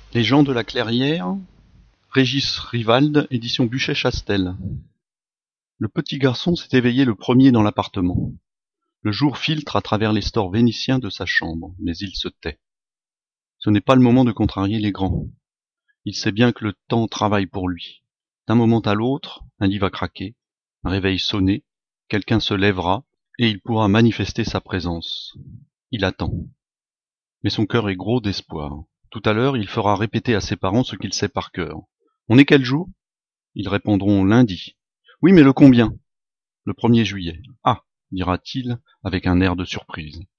Les gens de la Clairière, Régis Rivalde, édition Buchet-Chastel. Le petit garçon s'est éveillé le premier dans l'appartement. Le jour filtre à travers les stores vénitiens de sa chambre, mais il se tait. Ce n'est pas le moment de contrarier les grands. Il sait bien que le temps travaille pour lui. D'un moment à l'autre, un lit va craquer, un réveil sonner, quelqu'un se lèvera, et il pourra manifester sa présence. Il attend. Mais son cœur est gros d'espoir. Tout à l'heure, il fera répéter à ses parents ce qu'il sait par cœur. On est quel jour? Ils répondront lundi. Oui, mais le combien? Le 1er juillet. Ah, dira-t-il avec un air de surprise.